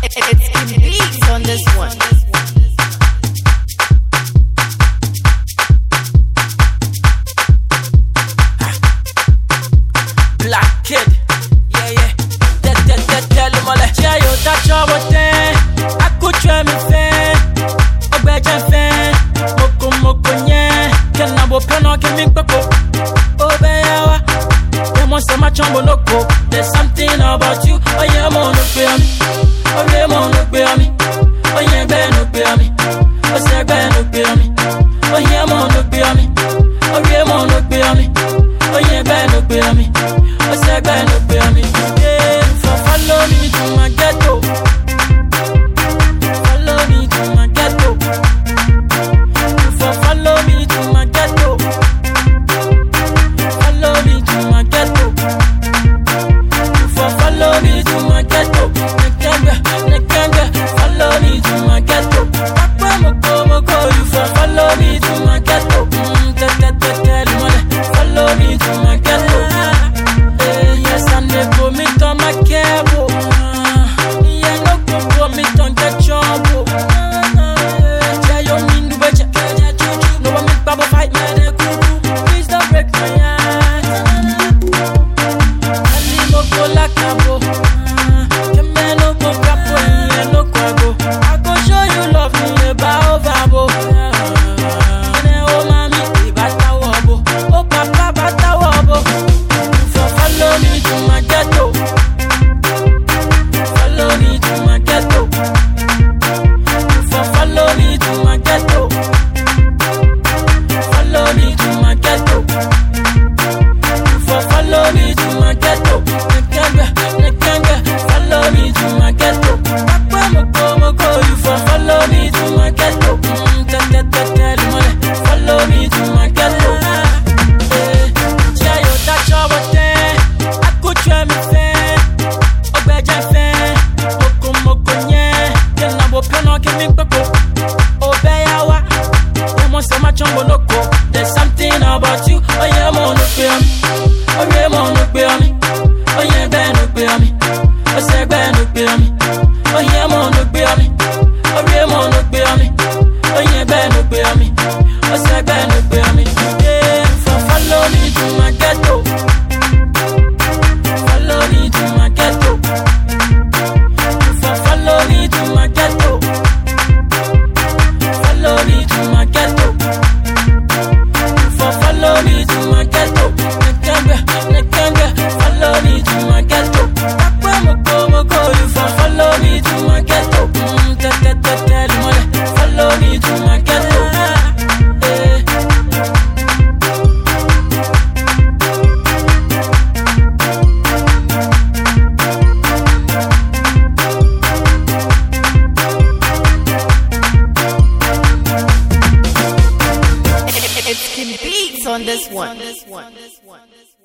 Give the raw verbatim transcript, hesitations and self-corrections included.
It's the beats on this one. Black Kid, yeah yeah. Tell tell tell tell him all that. Yeah, you touch your button. I could try me fan. Ogbeje fan. Moko moko nye. Can I bo piano give me poko? Obeyawa. You must say my chumbo no go. There's something about you. Oh yeah, mo no pay me. Oh yeah, mo no pay me. Oh yeah, be no pay me. Oh say be no pay me. Oh yeah, mo no pay me. Oh yeah, mo no pay me. Oh yeah, be no pay me. Oh say be no pay me. Yeah, for follow me to my ghetto. Follow me to my ghetto. For follow me to my ghetto. Follow me to my ghetto. For follow me to my ghetto. Nekanga, nekanga, follow me to my ghetto. Akwa moko moko, you for follow me to my ghetto. Mm, te te te te limole, follow me to my ghetto. Eh, yes, I never meet on my cabo. Yeah, no go go meet on the trouble. Yeah, you mean the way you no one make bubble fight me. Please don't break my heart. Ali moko la cabo. Kemelo go capo and no quago. I go show you love me about babo. Oh mami, bata wabo. Oh papa, bata wabo. Follow me to my ghetto. Follow me to my ghetto. Follow me to my ghetto. Follow me to my ghetto. Follow me to my ghetto. Nekanga, nekanga, follow me to my ghetto. Akwa moko moko, you follow me to my ghetto. Mm, te te te te limole, follow me to my ghetto. Eh, yeah, you touch your button. I could try me fan. Ogbeje fan. Moko moko nye. Can I bo piano give me poko? Obeyawa. You must say my chumbo no go. There's something about you. Oh yeah, mo no pay me. Oh yeah, mo no pay me. Oh yeah, be no pay me. Oh say be no pay me. Oh yeah, mo no pay me. Oh yeah, mo no pay me. Oh yeah, be no pay me. Oh say be no pay me. Yeah, for follow me to my ghetto. Follow me to my ghetto. For follow me to my ghetto. Follow me to my ghetto. For follow me to my ghetto. Nekanga, nekanga, follow me to my ghetto. Akwa moko moko, you for follow me to my ghetto. Mm, te te te te limole, follow me to my ghetto. Eh. It's the beats on this one.